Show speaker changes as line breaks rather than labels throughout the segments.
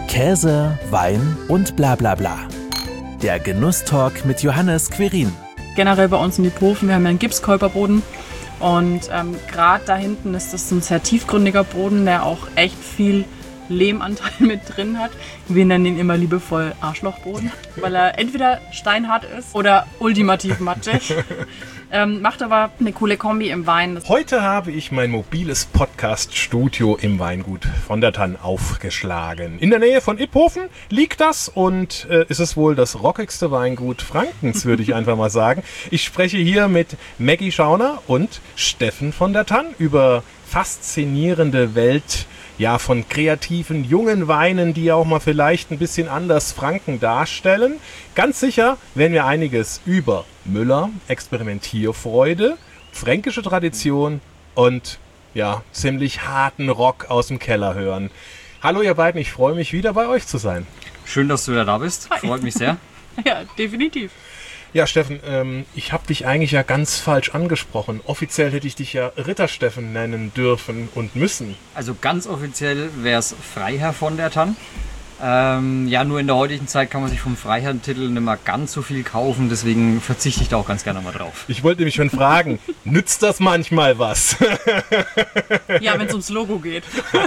Käse, Wein und bla bla bla. Der Genusstalk mit Johannes Querin.
Generell bei uns in Iphofen, wir haben ja einen Gipskäuperboden und gerade da hinten ist das ein sehr tiefgründiger Boden, der auch echt viel Lehmanteil mit drin hat. Wir nennen ihn immer liebevoll Arschlochboden, weil er entweder steinhart ist oder ultimativ matschig. Macht aber eine coole Kombi im Wein.
Heute habe ich mein mobiles Podcast-Studio im Weingut von der Tann aufgeschlagen. In der Nähe von Iphofen liegt das und ist es wohl das rockigste Weingut Frankens, würde ich einfach mal sagen. Ich spreche hier mit Maggie Schauner und Steffen von der Tann über faszinierende Welt von kreativen, jungen Weinen, die auch mal vielleicht ein bisschen anders Franken darstellen. Ganz sicher werden wir einiges über Müller, Experimentierfreude, fränkische Tradition und ziemlich harten Rock aus dem Keller hören. Hallo ihr beiden, ich freue mich wieder bei euch zu sein.
Schön, dass du wieder da bist.
Hi.
Freut mich sehr.
Ja, definitiv.
Ja, Steffen, ich habe dich eigentlich ja ganz falsch angesprochen. Offiziell hätte ich dich ja Ritter Steffen nennen dürfen und müssen.
Also ganz offiziell wäre es Freiherr von der Tann. Nur in der heutigen Zeit kann man sich vom Freiherrentitel nicht mehr ganz so viel kaufen, deswegen verzichte ich da auch ganz gerne mal drauf.
Ich wollte mich schon fragen, nützt das manchmal was?
Ja, wenn es ums Logo geht.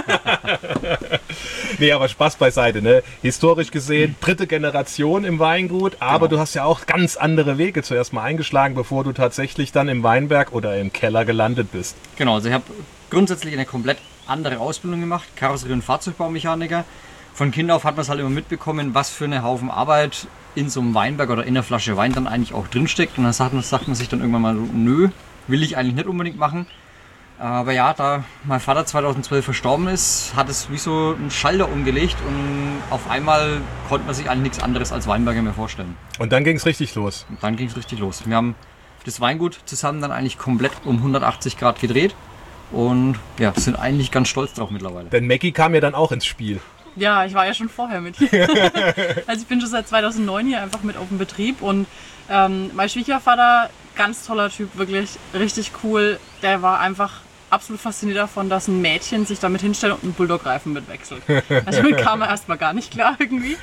Nee, aber Spaß beiseite, ne? Historisch gesehen, 3. Generation im Weingut, aber Du hast ja auch ganz andere Wege zuerst mal eingeschlagen, bevor du tatsächlich dann im Weinberg oder im Keller gelandet bist.
Genau, also ich habe grundsätzlich eine komplett andere Ausbildung gemacht, Karosserie- und Fahrzeugbaumechaniker. Von Kind auf hat man es halt immer mitbekommen, was für eine Haufen Arbeit in so einem Weinberg oder in einer Flasche Wein dann eigentlich auch drinsteckt. Und dann sagt man sich dann irgendwann mal, nö, will ich eigentlich nicht unbedingt machen. Aber ja, da mein Vater 2012 verstorben ist, hat es wie so einen Schalter umgelegt und auf einmal konnte man sich eigentlich nichts anderes als Weinberger mehr vorstellen.
Und dann ging es richtig los.
Und dann ging es richtig los. Wir haben das Weingut zusammen dann eigentlich komplett um 180 Grad gedreht und sind eigentlich ganz stolz drauf mittlerweile.
Denn Maggie kam ja dann auch ins Spiel.
Ja, ich war ja schon vorher mit hier. Also ich bin schon seit 2009 hier einfach mit auf dem Betrieb und mein Schwiegervater, ganz toller Typ, wirklich richtig cool. Der war einfach absolut fasziniert davon, dass ein Mädchen sich damit hinstellt und einen Bulldog-Reifen mitwechselt. Also damit kam er erstmal gar nicht klar irgendwie.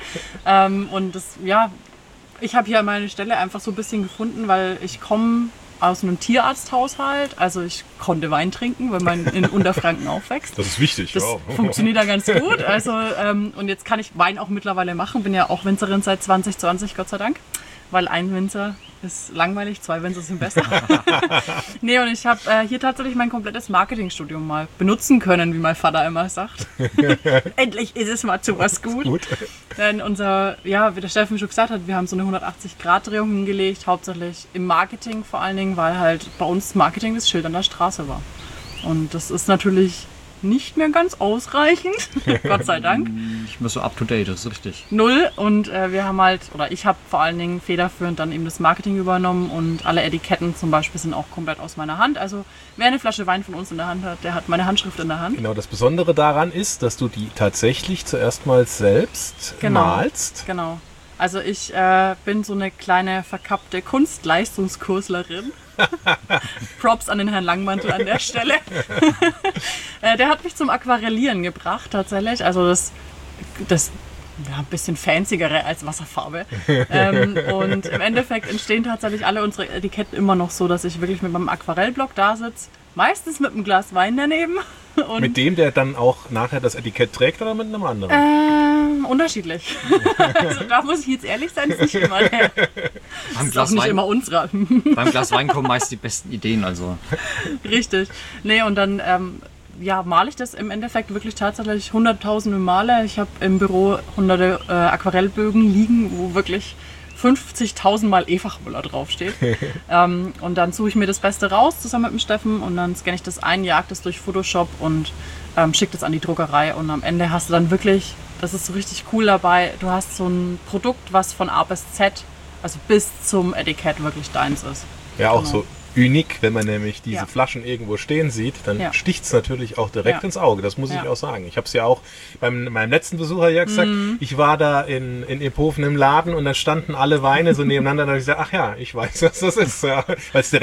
Ich habe hier meine Stelle einfach so ein bisschen gefunden, weil ich komme aus einem Tierarzthaushalt, also ich konnte Wein trinken, weil man in Unterfranken aufwächst.
Das ist wichtig,
das funktioniert da ganz gut. Also, und jetzt kann ich Wein auch mittlerweile machen, bin ja auch Winzerin seit 2020, Gott sei Dank, weil ein Winzer ist langweilig, 2 Winzer sind besser. Nee, und ich habe hier tatsächlich mein komplettes Marketingstudium mal benutzen können, wie mein Vater immer sagt. Endlich ist es mal zu was gut. Denn wie der Steffen schon gesagt hat, wir haben so eine 180-Grad-Drehung hingelegt, hauptsächlich im Marketing vor allen Dingen, weil halt bei uns Marketing das Schild an der Straße war. Und das ist natürlich nicht mehr ganz ausreichend, Gott sei Dank.
Nicht mehr so up to date, das ist richtig.
Null. Und ich habe vor allen Dingen federführend dann eben das Marketing übernommen und alle Etiketten zum Beispiel sind auch komplett aus meiner Hand. Also wer eine Flasche Wein von uns in der Hand hat, der hat meine Handschrift in der Hand.
Genau, das Besondere daran ist, dass du die tatsächlich zuerst mal selbst malst.
Genau. Also ich bin so eine kleine verkappte Kunstleistungskurslerin. Props an den Herrn Langmantel an der Stelle. Der hat mich zum Aquarellieren gebracht tatsächlich. Also das ein bisschen fancyere als Wasserfarbe. Und im Endeffekt entstehen tatsächlich alle unsere Etiketten immer noch so, dass ich wirklich mit meinem Aquarellblock da sitze. Meistens mit einem Glas Wein daneben. Und
mit dem, der dann auch nachher das Etikett trägt oder mit einem anderen?
Unterschiedlich. Also da muss ich jetzt ehrlich sein, ist nicht immer der. Das ist auch nicht immer unserer.
Beim Glas Wein kommen meist die besten Ideen. Also.
Richtig. Nee, und dann male ich das im Endeffekt wirklich tatsächlich hunderttausende Male. Ich habe im Büro hunderte Aquarellbögen liegen, wo wirklich 50.000 Mal Efachmüller draufsteht. Und dann suche ich mir das Beste raus zusammen mit dem Steffen und dann scanne ich das ein, jag das durch Photoshop und schicke das an die Druckerei und am Ende hast du dann wirklich, das ist so richtig cool dabei, du hast so ein Produkt, was von A bis Z, also bis zum Etikett wirklich deins ist.
Ja, auch so unique, wenn man nämlich diese Flaschen irgendwo stehen sieht, dann sticht es natürlich auch direkt ins Auge, das muss ich auch sagen. Ich habe es ja auch meinem letzten Besucher ja gesagt, ich war da in Iphofen im Laden und da standen alle Weine so nebeneinander und da habe ich gesagt, ach ja, ich weiß, was das ist, weil es direkt zack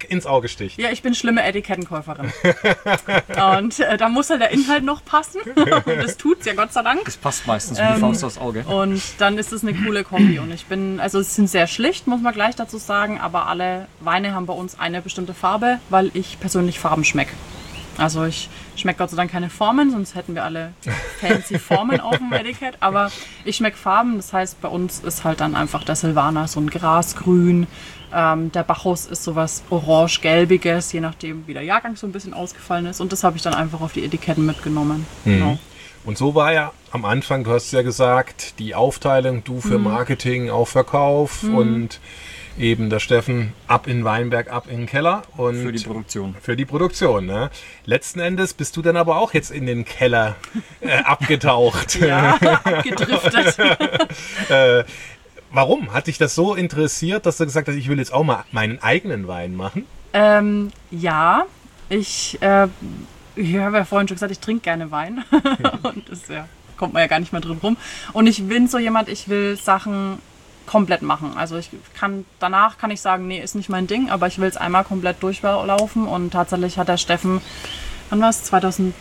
zack ins Auge sticht.
Ja, ich bin schlimme Etikettenkäuferin. Und da muss halt der Inhalt noch passen. Und das tut's ja Gott sei Dank.
Das passt meistens wie die Faust aufs Auge.
Und dann ist es eine coole Kombi. Und es sind sehr schlicht, muss man gleich dazu sagen, aber alle Weine haben bei uns eine bestimmte Farbe, weil ich persönlich Farben schmecke. Also ich schmecke Gott sei Dank keine Formen, sonst hätten wir alle fancy Formen auf dem Etikett. Aber ich schmecke Farben, das heißt bei uns ist halt dann einfach der Silvaner so ein Grasgrün. Der Bacchus ist sowas orange-gelbiges, je nachdem wie der Jahrgang so ein bisschen ausgefallen ist. Und das habe ich dann einfach auf die Etiketten mitgenommen. Genau.
Und so war ja am Anfang, du hast ja gesagt, die Aufteilung, du für Marketing, auch Verkauf und eben der Steffen ab in Weinberg, ab in den Keller. Und
Für die Produktion.
Für die Produktion, ne? Letzten Endes bist du dann aber auch jetzt in den Keller abgetaucht.
Ja, abgedriftet.
Warum? Hat dich das so interessiert, dass du gesagt hast, ich will jetzt auch mal meinen eigenen Wein machen?
Ja, ich habe ja vorhin schon gesagt, ich trinke gerne Wein. Und das kommt man ja gar nicht mehr drin rum. Und ich bin so jemand, ich will Sachen komplett machen. Also danach kann ich sagen, nee, ist nicht mein Ding, aber ich will es einmal komplett durchlaufen. Und tatsächlich hat der Steffen, wann war es?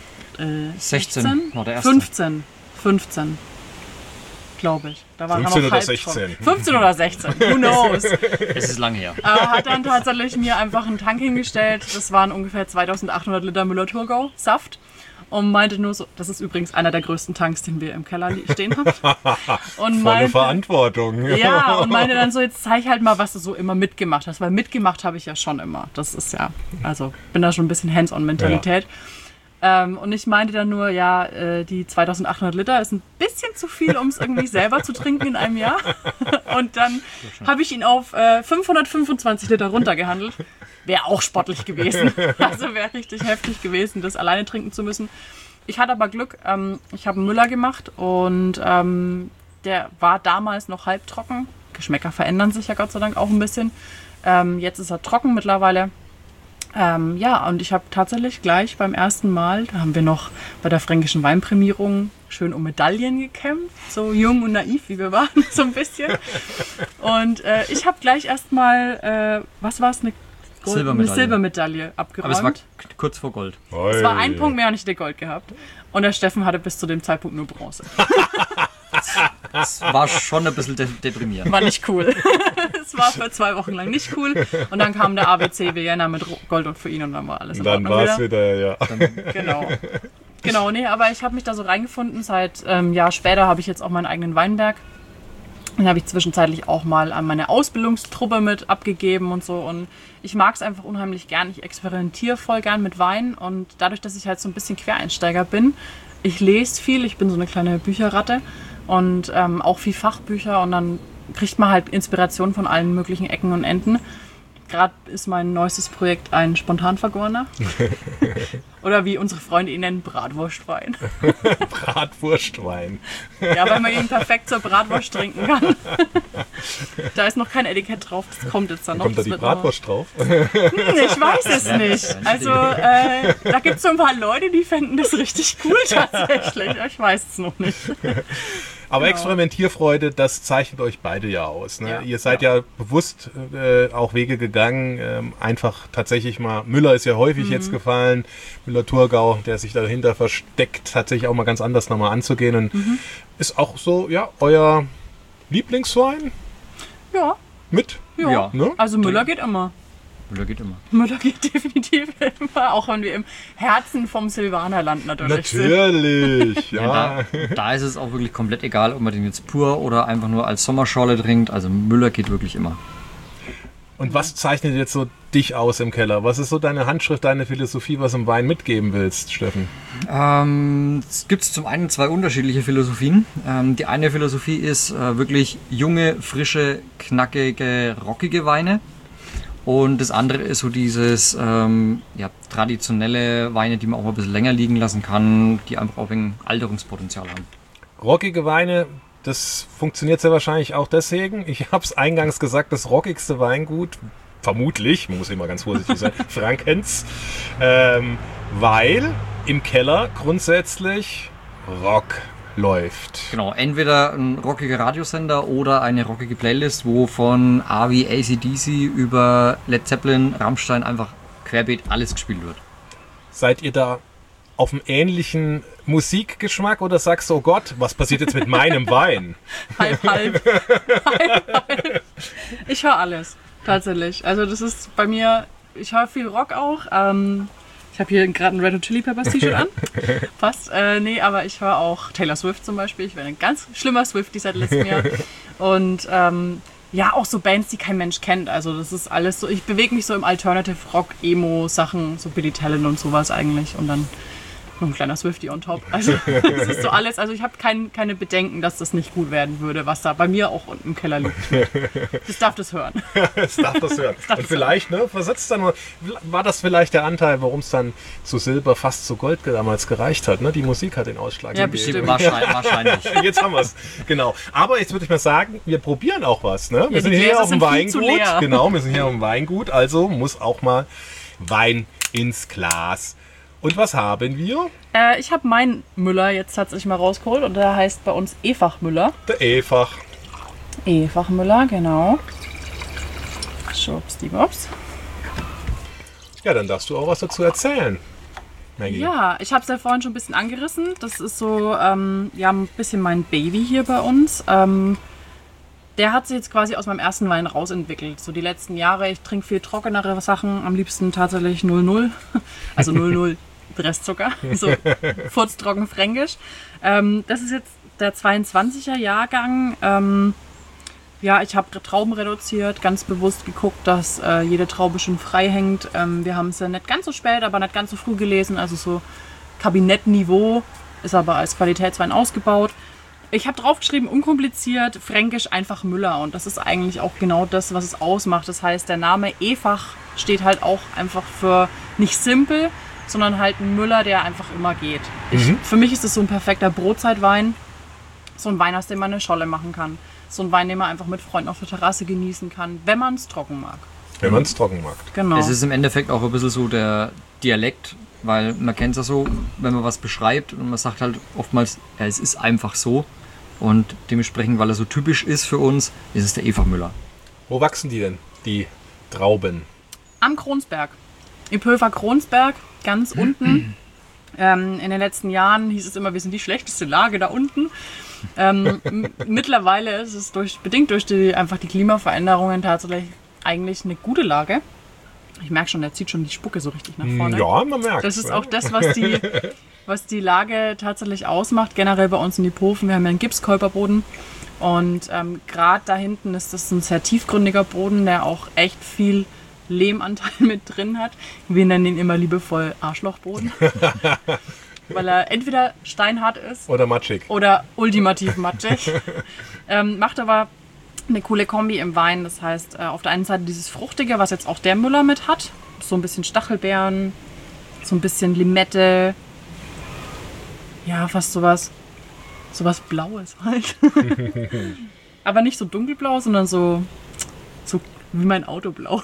2016?
war der erste.
15, glaube ich. Da waren
15
wir noch
oder
halb
16.
Trocken. 15 oder 16, who knows.
Es ist lange her.
Hat dann tatsächlich mir einfach einen Tank hingestellt. Das waren ungefähr 2800 Liter Müller-Thurgau Saft. Und meinte nur so, das ist übrigens einer der größten Tanks, den wir im Keller stehen haben. Und
Volle Verantwortung.
Ja, und meinte dann so, jetzt zeig halt mal, was du so immer mitgemacht hast. Weil mitgemacht habe ich ja schon immer. Das ist ja, also bin da schon ein bisschen Hands-on-Mentalität. Ja. Und ich meinte dann nur, ja, die 2800 Liter ist ein bisschen zu viel, um es irgendwie selber zu trinken in einem Jahr. Und dann habe ich ihn auf 525 Liter runtergehandelt. Wäre auch sportlich gewesen. Also wäre richtig heftig gewesen, das alleine trinken zu müssen. Ich hatte aber Glück, ich habe einen Müller gemacht und der war damals noch halbtrocken. Geschmäcker verändern sich ja Gott sei Dank auch ein bisschen. Jetzt ist er trocken mittlerweile. Ja, und ich habe tatsächlich gleich beim ersten Mal, da haben wir noch bei der fränkischen Weinprämierung schön um Medaillen gekämpft, so jung und naiv wie wir waren, so ein bisschen. Und ich habe gleich erstmal, was war es, eine Silbermedaille abgeräumt.
Aber es war kurz vor Gold.
Es war ein Punkt mehr und ich hätte Gold gehabt. Und der Steffen hatte bis zu dem Zeitpunkt nur Bronze.
Das war schon ein bisschen deprimierend.
War nicht cool. Es war für 2 Wochen lang nicht cool. Und dann kam der ABC Vienna mit Gold und für ihn und dann war alles in
Ordnung. Dann war es wieder, ja.
Genau, nee, aber ich habe mich da so reingefunden. Seit Jahr später habe ich jetzt auch meinen eigenen Weinberg. Den habe ich zwischenzeitlich auch mal an meine Ausbildungstruppe mit abgegeben und so. Und ich mag es einfach unheimlich gern. Ich experimentiere voll gern mit Wein. Und dadurch, dass ich halt so ein bisschen Quereinsteiger bin, ich lese viel. Ich bin so eine kleine Bücherratte und auch viel Fachbücher. Und dann kriegt man halt Inspiration von allen möglichen Ecken und Enden. Gerade ist mein neuestes Projekt ein Spontanvergorener. Oder wie unsere Freunde ihn nennen, Bratwurstwein.
Bratwurstwein.
Ja, weil man ihn perfekt zur Bratwurst trinken kann. Da ist noch kein Etikett drauf, das kommt jetzt dann noch.
Kommt da die Bratwurst drauf?
Ich weiß es nicht. Also da gibt es so ein paar Leute, die fänden das richtig cool tatsächlich. Ich weiß es noch nicht.
Aber Experimentierfreude, das zeichnet euch beide ja aus. Ne?
Ja.
Ihr seid ja bewusst auch Wege gegangen, einfach tatsächlich mal, Müller ist ja häufig jetzt gefallen, Müller-Thurgau, der sich dahinter versteckt, tatsächlich auch mal ganz anders nochmal anzugehen und ist auch so, ja, euer Lieblingswein
Ja.
mit?
Ja.
Ne?
Also Müller geht immer.
Müller geht immer.
Müller geht definitiv immer, auch wenn wir im Herzen vom Silvanerland natürlich sind.
Natürlich, ja.
Da ist es auch wirklich komplett egal, ob man den jetzt pur oder einfach nur als Sommerschorle trinkt. Also Müller geht wirklich immer.
Und was zeichnet jetzt so dich aus im Keller? Was ist so deine Handschrift, deine Philosophie, was du im Wein mitgeben willst, Steffen?
Es gibt zum einen 2 unterschiedliche Philosophien. Die eine Philosophie ist wirklich junge, frische, knackige, rockige Weine. Und das andere ist so dieses traditionelle Weine, die man auch mal ein bisschen länger liegen lassen kann, die einfach auch ein Alterungspotenzial haben.
Rockige Weine, das funktioniert sehr wahrscheinlich auch deswegen. Ich habe es eingangs gesagt, das rockigste Weingut, vermutlich, man muss immer ganz vorsichtig sein, Frankens, weil im Keller grundsätzlich Rock läuft.
Genau, entweder ein rockiger Radiosender oder eine rockige Playlist, wo von A wie AC/DC über Led Zeppelin, Rammstein einfach querbeet alles gespielt wird.
Seid ihr da auf einem ähnlichen Musikgeschmack oder sagst du, oh Gott, was passiert jetzt mit meinem Wein?
Halb, halb. Ich höre alles, tatsächlich. Also das ist bei mir, ich höre viel Rock auch. Ich habe hier gerade ein Red Hot Chili Peppers T-Shirt an. Fast. Nee, aber ich höre auch Taylor Swift zum Beispiel. Ich bin ein ganz schlimmer Swiftie seit letztem Jahr. Und ja, auch so Bands, die kein Mensch kennt. Also das ist alles so, ich bewege mich so im Alternative Rock, Emo Sachen, so Billy Talent und sowas eigentlich. Und dann noch ein kleiner Swiftie on top. Also das ist so alles. Also ich habe keine Bedenken, dass das nicht gut werden würde, was da bei mir auch unten im Keller liegt. Das darf das hören.
Das darf das hören. Und vielleicht, ne, versetzt dann mal, war das vielleicht der Anteil, warum es dann zu Silber, fast zu Gold damals gereicht hat. Ne? Die Musik hat den Ausschlag
Ja,
gegeben.
bestimmt.
Wahrscheinlich.
Jetzt haben wir es. Genau. Aber jetzt würde ich mal sagen, wir probieren auch was. Ne? Wir
Ja,
sind
die
hier
Gläser
auf dem
sind viel zu
Weingut.
leer.
Genau, wir sind hier auf dem Weingut. Also muss auch mal Wein ins Glas. Und was haben wir?
Ich habe meinen Müller jetzt tatsächlich mal rausgeholt und der heißt bei uns Efach Müller.
Der Efach.
Efach Müller, genau. Schubsdiwups.
Ja, dann darfst du auch was dazu erzählen, Maggie.
Ja, ich habe es ja vorhin schon ein bisschen angerissen. Das ist so ja, ein bisschen mein Baby hier bei uns. Der hat sich jetzt quasi aus meinem ersten Wein rausentwickelt. So die letzten Jahre, ich trinke viel trockenere Sachen, am liebsten tatsächlich 0,0. Also 0,0 Restzucker, so furztrocken fränkisch. Das ist jetzt der 22er Jahrgang. Ja, ich habe Trauben reduziert, ganz bewusst geguckt, dass jede Traube schön frei hängt. Wir haben es ja nicht ganz so spät, aber nicht ganz so früh gelesen, also so Kabinettniveau, ist aber als Qualitätswein ausgebaut. Ich habe draufgeschrieben, unkompliziert, fränkisch, einfach Müller. Und das ist eigentlich auch genau das, was es ausmacht. Das heißt, der Name Efach steht halt auch einfach für nicht simpel, sondern halt ein Müller, der einfach immer geht. Für mich ist es so ein perfekter Brotzeitwein. So ein Wein, aus dem man eine Scholle machen kann. So ein Wein, den man einfach mit Freunden auf der Terrasse genießen kann, wenn man es trocken mag.
Wenn man es trocken mag.
Genau.
Es ist im Endeffekt auch ein bisschen so der Dialekt, weil man kennt es ja so, wenn man was beschreibt und man sagt halt oftmals, ja, es ist einfach so. Und dementsprechend, weil er so typisch ist für uns, ist es der Efach Müller.
Wo wachsen die denn, die Trauben?
Am Kronsberg. Im Pöfer Kronsberg, ganz unten. In den letzten Jahren hieß es immer, wir sind die schlechteste Lage da unten. Mittlerweile ist es bedingt durch die Klimaveränderungen tatsächlich eigentlich eine gute Lage. Ich merke schon, der zieht schon die Spucke so richtig nach vorne.
Ja, man merkt.
Das ist auch das, was die Lage tatsächlich ausmacht. Generell bei uns in Iphofen, wir haben ja einen Gipskolperboden. Und gerade da hinten ist das ein sehr tiefgründiger Boden, der auch echt viel Lehmanteil mit drin hat. Wir nennen ihn immer liebevoll Arschlochboden. Weil er entweder steinhart ist
Oder matschig.
oder ultimativ matschig. Macht aber eine coole Kombi im Wein. Das heißt, auf der einen Seite dieses Fruchtige, was jetzt auch der Müller mit hat. So ein bisschen Stachelbeeren, so ein bisschen Limette. Ja, fast sowas Blaues halt. Aber nicht so dunkelblau, sondern so wie mein Autoblau.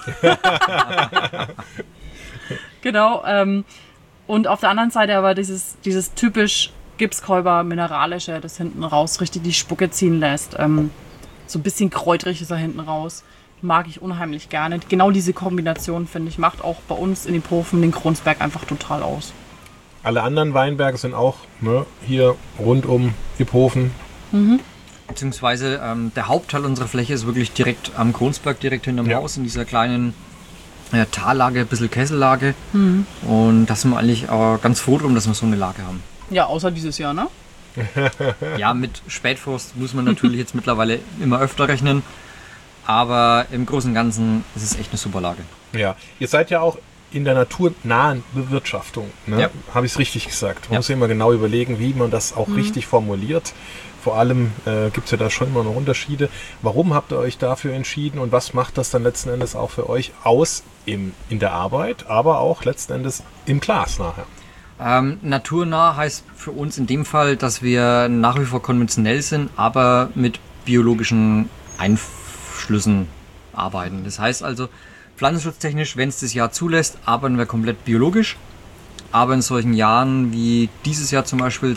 Genau. Und auf der anderen Seite aber dieses typisch Gipskolber mineralische, das hinten raus richtig die Spucke ziehen lässt. So ein bisschen kräutrig ist er hinten raus. Mag ich unheimlich gerne. Genau diese Kombination, finde ich, macht auch bei uns in Iphofen den Kronsberg einfach total aus.
Alle anderen Weinberge sind auch hier rund um Iphofen.
Beziehungsweise der Hauptteil unserer Fläche ist wirklich direkt am Kronsberg, direkt hinterm Haus, in dieser kleinen Tallage, ein bisschen Kessellage. Und da sind wir eigentlich auch ganz froh drum, dass wir so eine Lage haben.
Ja, außer dieses Jahr, ne?
Ja, mit Spätfrost muss man natürlich jetzt mittlerweile immer öfter rechnen. Aber im Großen und Ganzen ist es echt eine super Lage.
Ja, ihr seid ja auch in der naturnahen Bewirtschaftung. Ne?
Ja.
Habe ich es richtig gesagt? Man muss ja immer genau überlegen, wie man das auch richtig formuliert. Vor allem gibt es ja da schon immer noch Unterschiede. Warum habt ihr euch dafür entschieden und was macht das dann letzten Endes auch für euch aus in der Arbeit, aber auch letzten Endes im Glas nachher?
Naturnah heißt für uns in dem Fall, dass wir nach wie vor konventionell sind, aber mit biologischen Einflüssen arbeiten. Das heißt also, pflanzenschutztechnisch, wenn es das Jahr zulässt, arbeiten wir komplett biologisch. Aber in solchen Jahren wie dieses Jahr zum Beispiel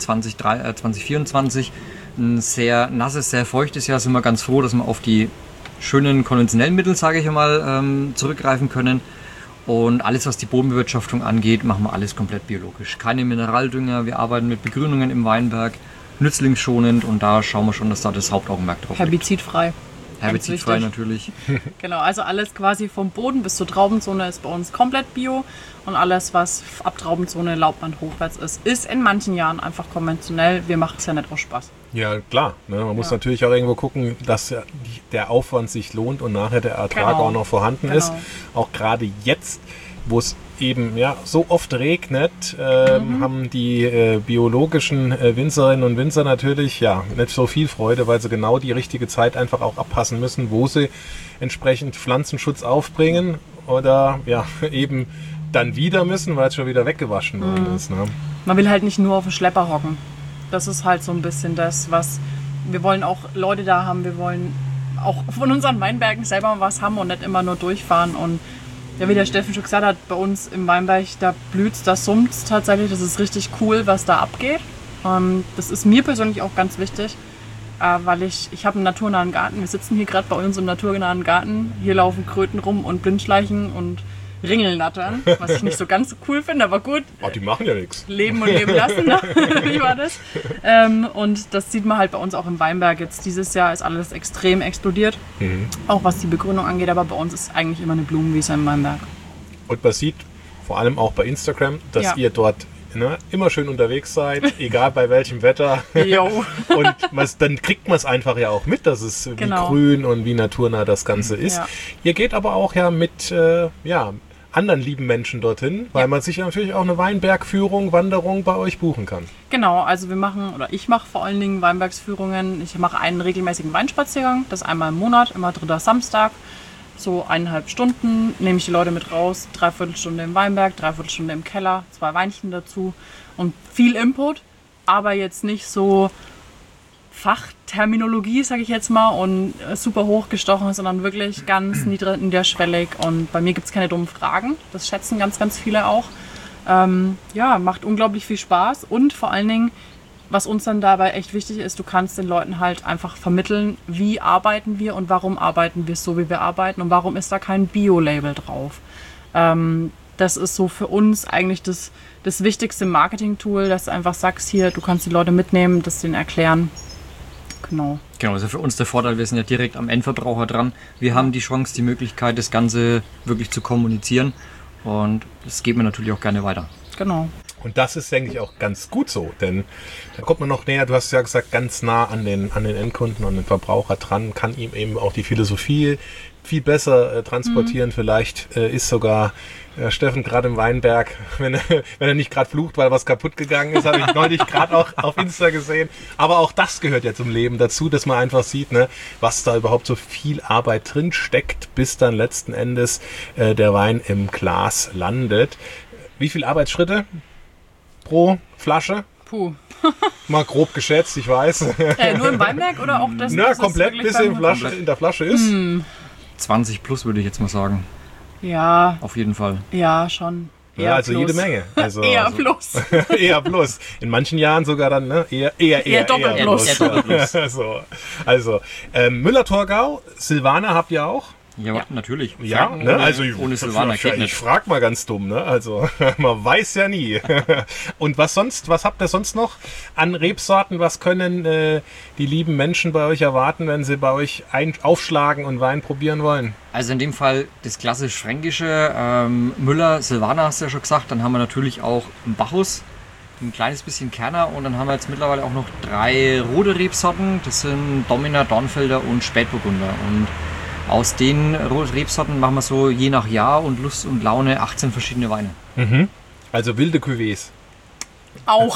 2024, ein sehr nasses, sehr feuchtes Jahr, sind wir ganz froh, dass wir auf die schönen konventionellen Mittel, sage ich einmal, zurückgreifen können. Und alles, was die Bodenbewirtschaftung angeht, machen wir alles komplett biologisch. Keine Mineraldünger, wir arbeiten mit Begrünungen im Weinberg, nützlingsschonend, und da schauen wir schon, dass da das Hauptaugenmerk drauf liegt.
Herbizidfrei.
Herbizidfrei natürlich.
Genau, also alles quasi vom Boden bis zur Traubenzone ist bei uns komplett bio, und alles, was ab Traubenzone, Laubband hochwärts ist in manchen Jahren einfach konventionell. Wir machen es ja nicht aus Spaß.
Ja, klar. Ne? Man muss natürlich auch irgendwo gucken, dass der Aufwand sich lohnt und nachher der Ertrag auch noch vorhanden ist. Auch gerade jetzt, wo es eben so oft regnet, haben die biologischen Winzerinnen und Winzer natürlich nicht so viel Freude, weil sie genau die richtige Zeit einfach auch abpassen müssen, wo sie entsprechend Pflanzenschutz aufbringen oder eben dann wieder müssen, weil es schon wieder weggewaschen worden ist. Ne?
Man will halt nicht nur auf den Schlepper hocken. Das ist halt so ein bisschen das, was wir wollen, auch Leute da haben. Wir wollen auch von unseren Weinbergen selber was haben und nicht immer nur durchfahren. Und wie der Steffen schon gesagt hat, bei uns im Weinberg, da blüht's, da summt's tatsächlich. Das ist richtig cool, was da abgeht. Das ist mir persönlich auch ganz wichtig, weil ich habe einen naturnahen Garten. Wir sitzen hier gerade bei uns im naturnahen Garten. Hier laufen Kröten rum und Blindschleichen und Ringelnattern, was ich nicht so ganz cool finde, aber gut.
Oh, die machen ja nichts.
Leben und leben lassen, ne? Wie war das? Und das sieht man halt bei uns auch im Weinberg. Jetzt dieses Jahr ist alles extrem explodiert, auch was die Begrünung angeht, aber bei uns ist eigentlich immer eine Blumenwiese im Weinberg.
Und man sieht vor allem auch bei Instagram, dass ihr dort immer schön unterwegs seid, egal bei welchem Wetter.
Jo.
Und dann kriegt man es einfach ja auch mit, dass es wie grün und wie naturnah das Ganze ist. Ja. Ihr geht aber auch mit anderen lieben Menschen dorthin, weil man sich natürlich auch eine Weinbergführung, Wanderung bei euch buchen kann.
Genau, also ich mache vor allen Dingen Weinbergsführungen. Ich mache einen regelmäßigen Weinspaziergang, das einmal im Monat, immer 3. Samstag. So 1,5 Stunden nehme ich die Leute mit raus, 3/4 Stunde im Weinberg, 3/4 Stunde im Keller, 2 Weinchen dazu und viel Input, aber jetzt nicht so Fachterminologie, sage ich jetzt mal, und super hochgestochen, sondern wirklich ganz niederschwellig, und bei mir gibt es keine dummen Fragen, das schätzen ganz, ganz viele auch. Macht unglaublich viel Spaß, und vor allen Dingen, was uns dann dabei echt wichtig ist, du kannst den Leuten halt einfach vermitteln, wie arbeiten wir und warum arbeiten wir so, wie wir arbeiten, und warum ist da kein Bio-Label drauf. Das ist so für uns eigentlich das wichtigste Marketing-Tool, dass du einfach sagst, hier, du kannst die Leute mitnehmen, das denen erklären. Genau,
also für uns der Vorteil, wir sind ja direkt am Endverbraucher dran. Wir haben die Chance, die Möglichkeit, das Ganze wirklich zu kommunizieren, und das geben wir natürlich auch gerne weiter.
Genau.
Und das ist, denke ich, auch ganz gut so, denn da kommt man noch näher, du hast ja gesagt, ganz nah an den Endkunden, an den Verbraucher dran, kann ihm eben auch die Philosophie viel besser transportieren. Vielleicht ist sogar Steffen gerade im Weinberg, wenn er nicht gerade flucht, weil was kaputt gegangen ist, habe ich neulich gerade auch auf Insta gesehen. Aber auch das gehört ja zum Leben dazu, dass man einfach sieht, was da überhaupt so viel Arbeit drin steckt, bis dann letzten Endes der Wein im Glas landet. Wie viele Arbeitsschritte pro Flasche?
Puh.
Mal grob geschätzt, ich weiß.
Nur im Weinberg oder auch das?
Komplett, bis in der Flasche ist.
20 plus würde ich jetzt mal sagen.
Ja.
Auf jeden Fall.
Ja, schon.
Ja, also plus. Jede Menge. Also,
eher plus.
Eher plus. In manchen Jahren sogar dann eher
doppelt plus.
Also Müller-Thurgau, Silvaner habt ihr auch?
Ja, natürlich.
Ja,
ohne Silvaner geht nicht.
Ich frage mal ganz dumm, Also man weiß ja nie. Und was habt ihr sonst noch an Rebsorten? Was können die lieben Menschen bei euch erwarten, wenn sie bei euch aufschlagen und Wein probieren wollen?
Also in dem Fall das klassisch fränkische, Müller, Silvaner hast du ja schon gesagt. Dann haben wir natürlich auch einen Bacchus, ein kleines bisschen Kerner, und dann haben wir jetzt mittlerweile auch noch 3 rote Rebsorten. Das sind Domina, Dornfelder und Spätburgunder. Und aus den Rebsorten machen wir so je nach Jahr und Lust und Laune 18 verschiedene Weine.
Also wilde Cuvées.
Auch.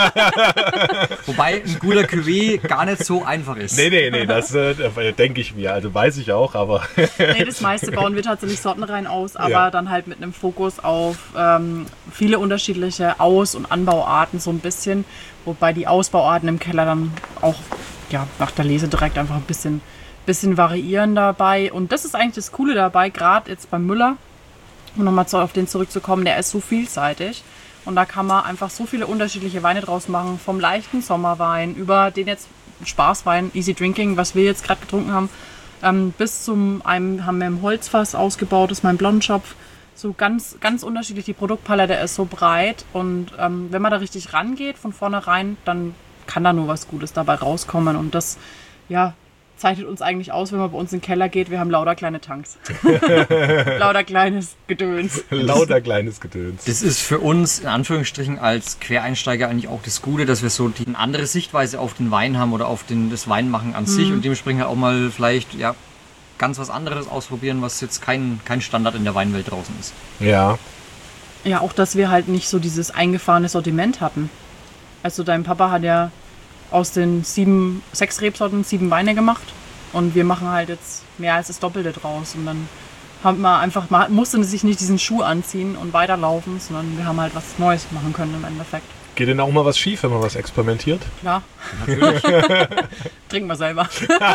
Wobei ein guter Cuvée gar nicht so einfach ist.
Nee, das denke ich mir. Also weiß ich auch, aber...
das meiste bauen wir tatsächlich sortenrein aus, aber dann halt mit einem Fokus auf viele unterschiedliche Aus- und Anbauarten so ein bisschen. Wobei die Ausbauarten im Keller dann auch nach der Lese direkt einfach ein bisschen variieren dabei. Und das ist eigentlich das Coole dabei, gerade jetzt beim Müller, um nochmal auf den zurückzukommen, der ist so vielseitig. Und da kann man einfach so viele unterschiedliche Weine draus machen. Vom leichten Sommerwein über den jetzt Spaßwein, Easy Drinking, was wir jetzt gerade getrunken haben, bis zum einem haben wir im Holzfass ausgebaut, das ist mein Blondschopf. So ganz, ganz unterschiedlich. Die Produktpalette ist so breit. Und wenn man da richtig rangeht von vornherein, dann kann da nur was Gutes dabei rauskommen. Und das, ja, zeichnet uns eigentlich aus, wenn man bei uns in den Keller geht. Wir haben lauter kleine Tanks. Lauter kleines Gedöns.
Lauter kleines Gedöns.
Das ist für uns in Anführungsstrichen als Quereinsteiger eigentlich auch das Gute, dass wir so eine andere Sichtweise auf den Wein haben oder auf das Weinmachen an sich und dementsprechend halt auch mal vielleicht ja, ganz was anderes ausprobieren, was jetzt kein Standard in der Weinwelt draußen ist.
Ja.
Ja, auch, dass wir halt nicht so dieses eingefahrene Sortiment hatten. Also dein Papa hat ja aus den 6 Rebsorten 7 Weine gemacht und wir machen halt jetzt mehr als das Doppelte draus und dann haben wir einfach, man musste sich nicht diesen Schuh anziehen und weiterlaufen, sondern wir haben halt was Neues machen können im Endeffekt.
Geht denn auch mal was schief, wenn man was experimentiert?
Klar.
Natürlich.
Trinken wir selber.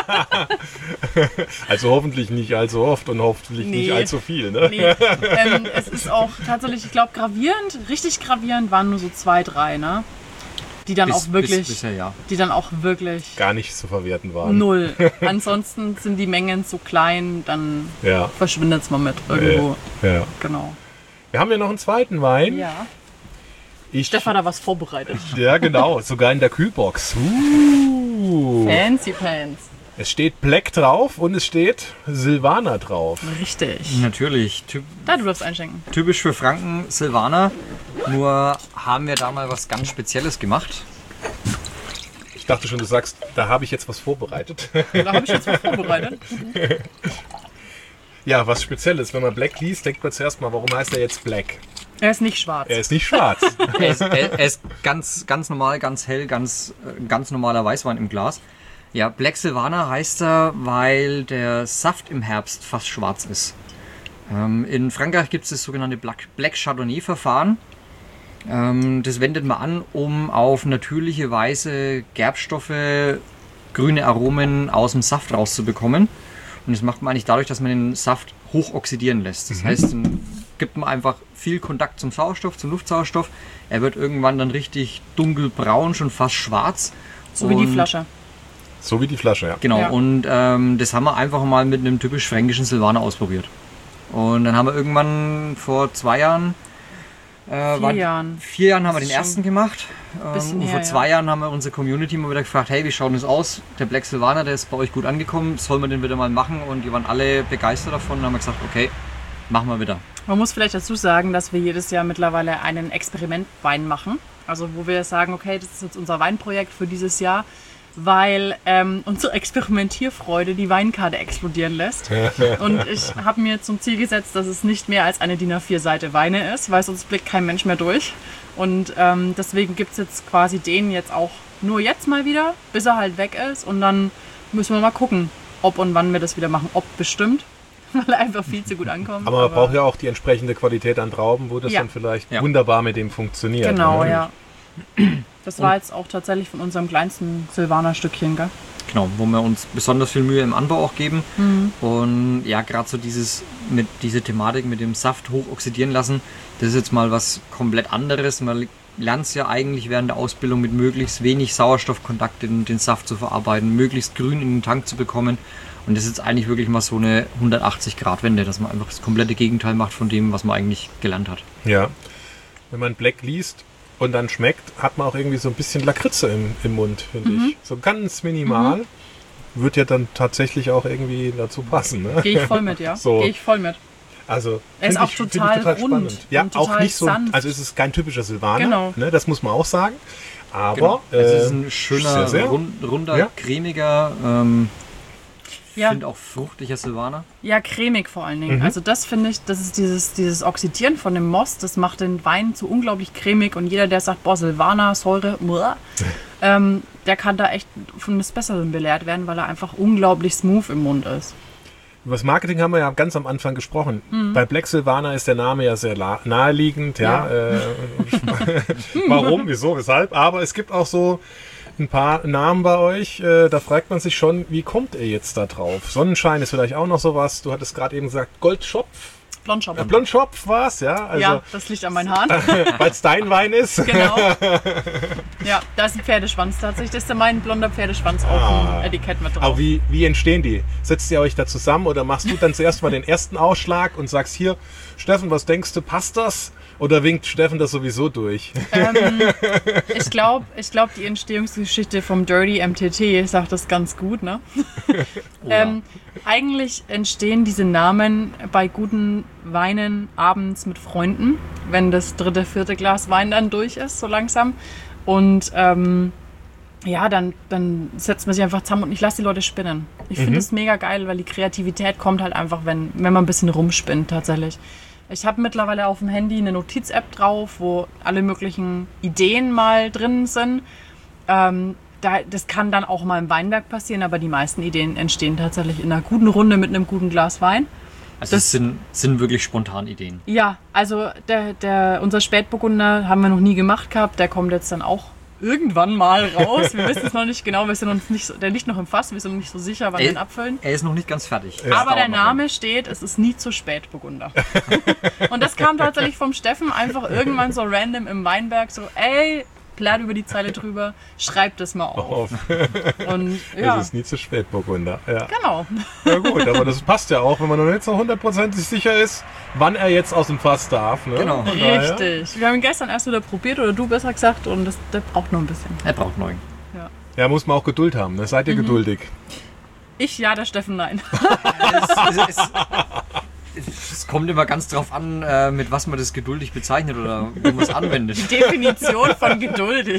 Also hoffentlich nicht allzu oft und hoffentlich nicht allzu viel, ne?
Nee. Es ist auch tatsächlich, ich glaube, gravierend, richtig gravierend waren nur so 2, 3, ne? Die dann auch wirklich,
bisher, ja.
die dann auch wirklich
Gar nicht zu verwerten waren.
0. Ansonsten sind die Mengen so klein, dann
Ja.
verschwindet es mal mit irgendwo.
Ja.
Genau.
Wir haben ja noch einen zweiten Wein.
Ja.
Ich,
Stefan hat da was vorbereitet.
ja, genau. Sogar in der Kühlbox.
Fancy Pants.
Es steht Black drauf und es steht Silvaner drauf.
Richtig.
Natürlich.
Da, du darfst einschenken.
Typisch für Franken, Silvaner. Nur haben wir da mal was ganz Spezielles gemacht.
Ich dachte schon, du sagst, da habe ich jetzt was vorbereitet.
Da habe ich jetzt was vorbereitet.
Ja, was Spezielles. Wenn man Black liest, denkt man zuerst mal, warum heißt er jetzt Black?
Er ist nicht schwarz.
Er ist nicht schwarz.
Er ist ganz normal, ganz hell, ganz normaler Weißwein im Glas. Ja, Black Silvaner heißt er, weil der Saft im Herbst fast schwarz ist. In Frankreich gibt es das sogenannte Black Chardonnay-Verfahren. Das wendet man an, um auf natürliche Weise Gerbstoffe, grüne Aromen aus dem Saft rauszubekommen. Und das macht man eigentlich dadurch, dass man den Saft hoch oxidieren lässt. Das heißt, dann gibt man einfach viel Kontakt zum Sauerstoff, zum Luftsauerstoff. Er wird irgendwann dann richtig dunkelbraun, schon fast schwarz.
So wie die Flasche.
So wie die Flasche, ja.
Genau,
Ja.
und das haben wir einfach mal mit einem typisch fränkischen Silvaner ausprobiert. Und dann haben wir irgendwann vor 2 Jahren,
4 Jahren.
4 Jahren haben wir
Das
den
ist
ersten gemacht.
bisschen
Und
her,
vor 2 Jahren haben wir unsere Community mal wieder gefragt, hey, wie schaut das aus? Der Black Silvaner, der ist bei euch gut angekommen, sollen wir den wieder mal machen? Und die waren alle begeistert davon und haben gesagt, okay, machen wir wieder.
Man muss vielleicht dazu sagen, dass wir jedes Jahr mittlerweile einen Experimentwein machen. Also wo wir sagen, okay, das ist jetzt unser Weinprojekt für dieses Jahr, weil unsere Experimentierfreude die Weinkarte explodieren lässt. Und ich habe mir zum Ziel gesetzt, dass es nicht mehr als eine DIN A4-Seite Weine ist, weil sonst blickt kein Mensch mehr durch. Und deswegen gibt es jetzt quasi den jetzt auch nur jetzt mal wieder, bis er halt weg ist. Und dann müssen wir mal gucken, ob und wann wir das wieder machen. Ob bestimmt, weil er einfach viel zu gut ankommt.
Aber man braucht ja auch die entsprechende Qualität an Trauben, wo das
Ja.
dann vielleicht
Ja.
wunderbar mit dem funktioniert.
Genau,
ne?
ja. Das war jetzt auch tatsächlich von unserem kleinsten Silvaner-Stückchen, gell?
Genau, wo wir uns besonders viel Mühe im Anbau auch geben. Und ja, gerade so diese Thematik mit dem Saft hoch oxidieren lassen, das ist jetzt mal was komplett anderes. Man lernt es ja eigentlich während der Ausbildung mit möglichst wenig Sauerstoffkontakt den Saft zu verarbeiten, möglichst grün in den Tank zu bekommen. Und das ist jetzt eigentlich wirklich mal so eine 180-Grad-Wende, dass man einfach das komplette Gegenteil macht von dem, was man eigentlich gelernt hat.
Ja. Wenn man Black liest und dann schmeckt, hat man auch irgendwie so ein bisschen Lakritze im Mund, finde ich. So ganz minimal. Wird ja dann tatsächlich auch irgendwie dazu passen. Ne?
Gehe ich voll mit, ja.
So.
Gehe ich voll mit.
Also,
Er ist
find
auch
ich- find
total
ich
rund
spannend. Ja,
und
auch
total
nicht so.
sanft.
Also, es ist kein typischer Silvaner.
Genau.
Ne, das muss man auch sagen. Aber
Genau. Also es ist ein schöner,
sehr, sehr.
runder,
Ja.
cremiger, ich
Ja,
finde auch fruchtlicher Silvaner.
ja, cremig vor allen Dingen.
Mhm.
Also das finde ich, das ist dieses Oxidieren von dem Most, das macht den Wein zu unglaublich cremig und jeder, der sagt, boah, Silvaner, Säure, muah, der kann da echt von des Besseren belehrt werden, weil er einfach unglaublich smooth im Mund ist.
über das Marketing haben wir ja ganz am Anfang gesprochen. Bei Black Silvaner ist der Name ja sehr naheliegend. Ja. Warum, wieso, weshalb? Aber es gibt auch so ein paar Namen bei euch. Da fragt man sich schon, wie kommt ihr jetzt da drauf? Sonnenschein ist vielleicht auch noch sowas. Du hattest gerade eben gesagt, Goldschopf.
Blondschopf.
Blondschopf war es, ja? Also,
Ja, das liegt an meinen Haaren.
weil es dein Wein ist.
Genau. Ja, da ist ein Pferdeschwanz tatsächlich. Das ist mein blonder Pferdeschwanz auf dem Etikett mit drauf.
Aber wie entstehen die? Setzt ihr euch da zusammen oder machst du dann zuerst mal den ersten Ausschlag und sagst hier, Steffen, was denkst du, passt das? Oder winkt Steffen das sowieso durch?
Ich glaube, die Entstehungsgeschichte vom Dirty MTT sagt das ganz gut, ne? Eigentlich entstehen diese Namen bei guten Weinen abends mit Freunden, wenn das 3., 4. Glas Wein dann durch ist, so langsam. Und ja, dann setzt man sich einfach zusammen und ich lasse die Leute spinnen. Ich finde das mega geil, weil die Kreativität kommt halt einfach, wenn man ein bisschen rumspinnt tatsächlich. Ich habe mittlerweile auf dem Handy eine Notiz-App drauf, wo alle möglichen Ideen mal drin sind. Das kann dann auch mal im Weinberg passieren, aber die meisten Ideen entstehen tatsächlich in einer guten Runde mit einem guten Glas Wein.
Also das sind wirklich spontan Ideen.
Ja, also unser Spätburgunder haben wir noch nie gemacht gehabt, der kommt jetzt dann auch irgendwann mal raus. Wir wissen es noch nicht genau, wir sind uns nicht so, der liegt noch im Fass, wir sind noch nicht so sicher, wann wir ihn abfüllen.
Er ist noch nicht ganz fertig.
Aber der Name steht, es ist nie zu spät Burgunder. Und das kam tatsächlich vom Steffen einfach irgendwann so random im Weinberg so, ey, plärt über die Zeile drüber, schreibt das mal auf. Und ja.
Es ist nie zu spät, Burgunder. Ja.
Genau.
Ja gut, aber das passt ja auch, wenn man noch nicht so 100% sicher ist, wann er jetzt aus dem Fass darf. Ne?
Genau.
Von daher.
Richtig. Wir haben ihn gestern erst wieder probiert, oder du besser gesagt, und der braucht noch ein bisschen.
Er braucht 9.
Ja, muss man auch Geduld haben. Ne? Seid ihr geduldig?
Ich ja, der Steffen nein.
Es kommt immer ganz drauf an, mit was man das geduldig bezeichnet oder wie man es anwendet.
Die Definition von geduldig.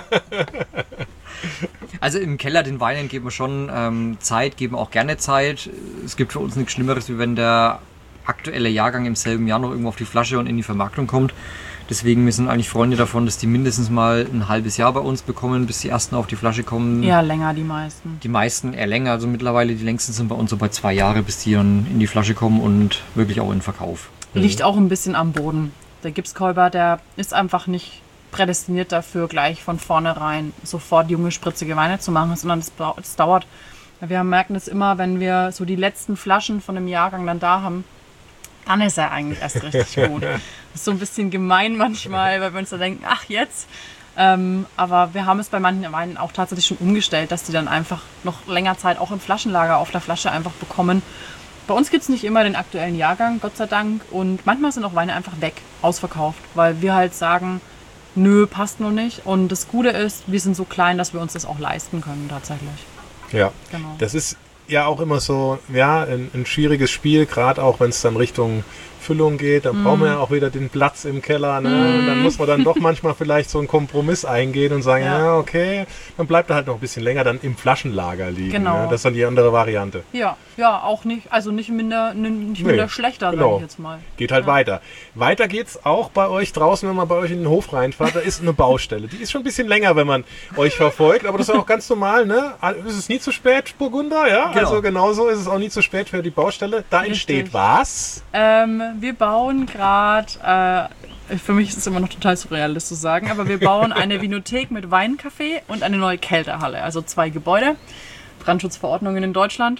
Also im Keller den Weinen geben wir schon Zeit, geben auch gerne Zeit. Es gibt für uns nichts Schlimmeres, wie wenn der aktuelle Jahrgang im selben Jahr noch irgendwo auf die Flasche und in die Vermarktung kommt. Deswegen, wir sind eigentlich Freunde davon, dass die mindestens mal ein halbes Jahr bei uns bekommen, bis die ersten auf die Flasche kommen.
Ja, länger die meisten.
Die meisten eher länger, also mittlerweile die längsten sind bei uns so bei 2 Jahre, bis die dann in die Flasche kommen und wirklich auch in den Verkauf.
Liegt auch ein bisschen am Boden. Der Gipskolber, der ist einfach nicht prädestiniert dafür, gleich von vornherein sofort junge, spritzige Weine zu machen, sondern es dauert. Wir merken das immer, wenn wir so die letzten Flaschen von dem Jahrgang dann da haben, dann ist er eigentlich erst richtig gut. Das ist so ein bisschen gemein manchmal, weil wir uns da denken, ach jetzt. Aber wir haben es bei manchen Weinen auch tatsächlich schon umgestellt, dass die dann einfach noch länger Zeit auch im Flaschenlager auf der Flasche einfach bekommen. Bei uns gibt es nicht immer den aktuellen Jahrgang, Gott sei Dank. Und manchmal sind auch Weine einfach weg, ausverkauft, weil wir halt sagen, nö, passt noch nicht. Und das Gute ist, wir sind so klein, dass wir uns das auch leisten können tatsächlich.
Ja,
Genau.
das ist ja auch immer so, ja, ein schwieriges Spiel, gerade auch wenn es dann Richtung Füllung geht, dann brauchen wir ja auch wieder den Platz im Keller, ne? Und dann muss man dann doch manchmal vielleicht so einen Kompromiss eingehen und sagen, ja, okay, dann bleibt er halt noch ein bisschen länger dann im Flaschenlager liegen.
Genau.
Ne? Das ist dann die andere Variante.
Ja, auch nicht, also nicht minder schlechter,
genau.
sage ich jetzt mal.
Geht halt weiter. Weiter geht's auch bei euch draußen, wenn man bei euch in den Hof reinfährt, da ist eine Baustelle. Die ist schon ein bisschen länger, wenn man euch verfolgt, aber das ist auch ganz normal, ne? Es ist nie zu spät, Burgunder, ja?
Genau.
Also genauso ist es auch nie zu spät für die Baustelle. Da entsteht was?
Wir bauen gerade, für mich ist es immer noch total surreal, das zu sagen, aber wir bauen eine Vinothek mit Weincafé und eine neue Kältehalle, also 2 Gebäude. Brandschutzverordnungen in Deutschland.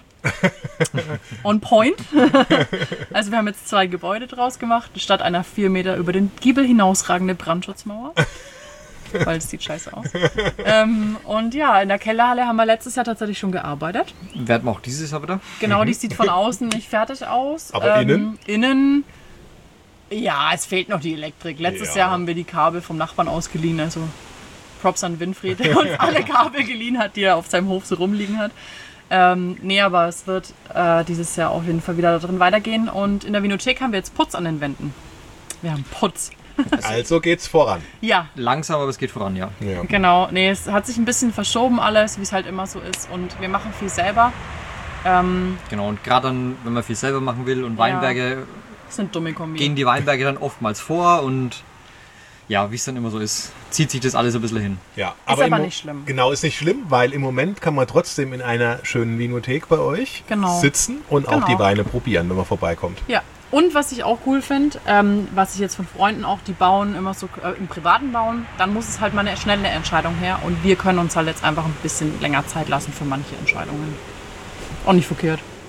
On point. Also wir haben jetzt 2 Gebäude draus gemacht, statt einer 4 Meter über den Giebel hinausragende Brandschutzmauer. Weil es sieht scheiße aus. Und ja, in der Kellerhalle haben wir letztes Jahr tatsächlich schon gearbeitet.
Werden wir auch dieses Jahr wieder?
Genau, die sieht von außen nicht fertig aus.
Aber innen?
Innen, ja, es fehlt noch die Elektrik. Letztes Jahr haben wir die Kabel vom Nachbarn ausgeliehen, also Props an Winfried, der uns alle Kabel geliehen hat, die er auf seinem Hof so rumliegen hat. Nee, aber es wird dieses Jahr auf jeden Fall wieder da drin weitergehen. Und in der Vinothek haben wir jetzt Putz an den Wänden. Wir haben Putz.
Also geht's voran.
Ja,
Langsam, aber es geht voran, ja.
Ja.
genau. Nee, es hat sich ein bisschen verschoben alles, wie es halt immer so ist. Und wir machen viel selber.
Genau, und gerade dann, wenn man viel selber machen will und Weinberge,
Das sind dumme Kombi.
gehen die Weinberge dann oftmals vor und ja, wie es dann immer so ist, zieht sich das alles ein bisschen hin.
Ja,
aber
im
nicht schlimm.
Genau, ist nicht schlimm, weil im Moment kann man trotzdem in einer schönen Vinothek bei euch sitzen und auch die Weine probieren, wenn man vorbeikommt.
Ja, und was ich auch cool finde, was ich jetzt von Freunden auch, die bauen immer so im Privaten bauen, dann muss es halt mal eine schnelle Entscheidung her und wir können uns halt jetzt einfach ein bisschen länger Zeit lassen für manche Entscheidungen. Auch nicht verkehrt.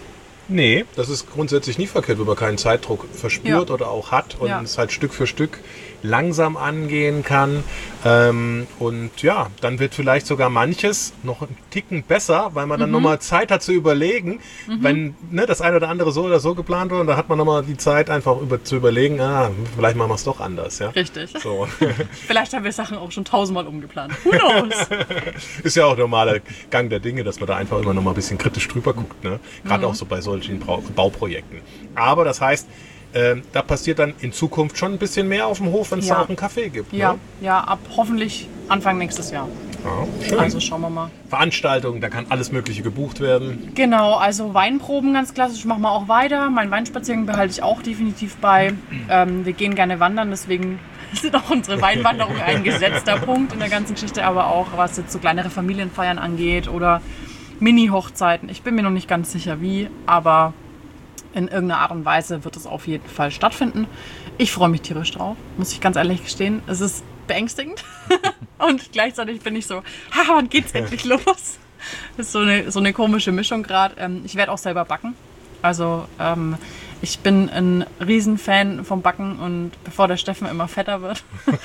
Nee, das ist grundsätzlich nie verkehrt, wenn man keinen Zeitdruck verspürt oder auch hat und es halt Stück für Stück langsam angehen kann. Und ja, dann wird vielleicht sogar manches noch einen Ticken besser, weil man dann nochmal Zeit hat zu überlegen, wenn das eine oder andere so oder so geplant wurde, da hat man nochmal die Zeit einfach zu überlegen, vielleicht machen wir es doch anders. Ja?
Richtig.
So.
Vielleicht haben wir Sachen auch schon 1000-mal umgeplant. Who knows?
Ist ja auch normaler Gang der Dinge, dass man da einfach immer noch mal ein bisschen kritisch drüber guckt. Ne? Gerade auch so bei solchen Bauprojekten. Aber das heißt, da passiert dann in Zukunft schon ein bisschen mehr auf dem Hof, wenn es da auch einen Café gibt.
Ja, ab hoffentlich Anfang nächstes Jahr.
Ja, schön.
Also schauen wir mal.
Veranstaltungen, da kann alles Mögliche gebucht werden.
Genau, also Weinproben ganz klassisch machen wir auch weiter. Meinen Weinspaziergang behalte ich auch definitiv bei. Wir gehen gerne wandern, deswegen sind auch unsere Weinwanderungen ein gesetzter Punkt in der ganzen Geschichte, aber auch was jetzt so kleinere Familienfeiern angeht oder Mini-Hochzeiten. Ich bin mir noch nicht ganz sicher wie, aber in irgendeiner Art und Weise wird es auf jeden Fall stattfinden. Ich freue mich tierisch drauf, muss ich ganz ehrlich gestehen. Es ist beängstigend und gleichzeitig bin ich so, wann geht's endlich los? Das ist so eine komische Mischung gerade. Ich werde auch selber backen. Also ich bin ein Riesenfan vom Backen und bevor der Steffen immer fetter wird,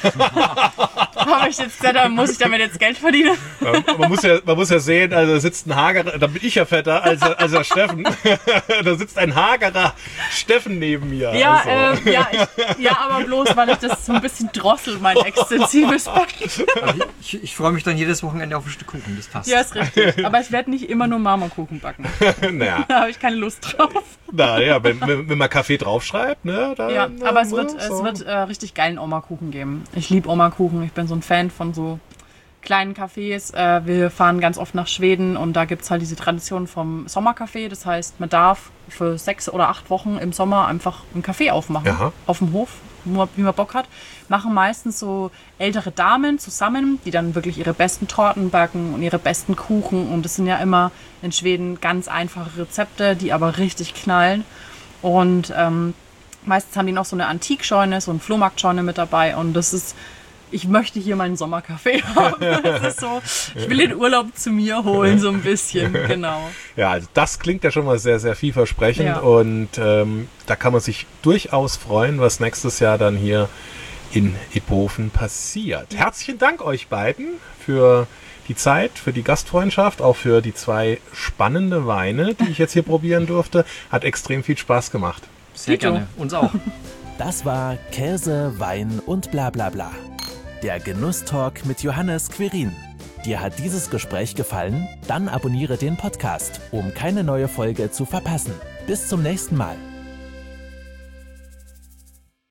habe ich jetzt gesagt, muss ich damit jetzt Geld verdienen.
Man muss ja sehen, also da sitzt ein hagerer, da bin ich ja fetter als der Steffen. Da sitzt ein hagerer Steffen neben mir.
Ja,
also.
Aber bloß, weil ich das so ein bisschen drossel, mein extensives Backen.
Ich freue mich dann jedes Wochenende auf ein Stück Kuchen, das passt.
Ja, ist richtig. Aber ich werde nicht immer nur Marmorkuchen backen.
Naja.
Da habe ich keine Lust drauf.
Naja, wenn man Kaffee draufschreibt, ne? Dann,
ja, aber es wird richtig geilen Oma-Kuchen geben. Ich liebe Oma-Kuchen. Ich bin so ein Fan von so kleinen Cafés. Wir fahren ganz oft nach Schweden und da gibt es halt diese Tradition vom Sommercafé. Das heißt, man darf für 6 oder 8 Wochen im Sommer einfach einen Café aufmachen.
Aha.
Auf dem Hof, wie man Bock hat. Machen meistens so ältere Damen zusammen, die dann wirklich ihre besten Torten backen und ihre besten Kuchen. Und das sind ja immer in Schweden ganz einfache Rezepte, die aber richtig knallen. Und meistens haben die noch so eine Antikscheune, so eine Flohmarktscheune mit dabei. Und das ist, ich möchte hier meinen Sommercafé haben. Das ist so, ich will den Urlaub zu mir holen, so ein bisschen, genau.
Ja, also das klingt ja schon mal sehr, sehr vielversprechend.
Ja.
Und da kann man sich durchaus freuen, was nächstes Jahr dann hier in Iphofen passiert. Herzlichen Dank euch beiden für die Zeit, für die Gastfreundschaft, auch für die 2 spannende Weine, die ich jetzt hier probieren durfte. Hat extrem viel Spaß gemacht.
Sehr gerne, uns auch.
Das war Käse, Wein und bla bla bla. Der Genusstalk mit Johannes Quirin. Dir hat dieses Gespräch gefallen? Dann abonniere den Podcast, um keine neue Folge zu verpassen. Bis zum nächsten Mal.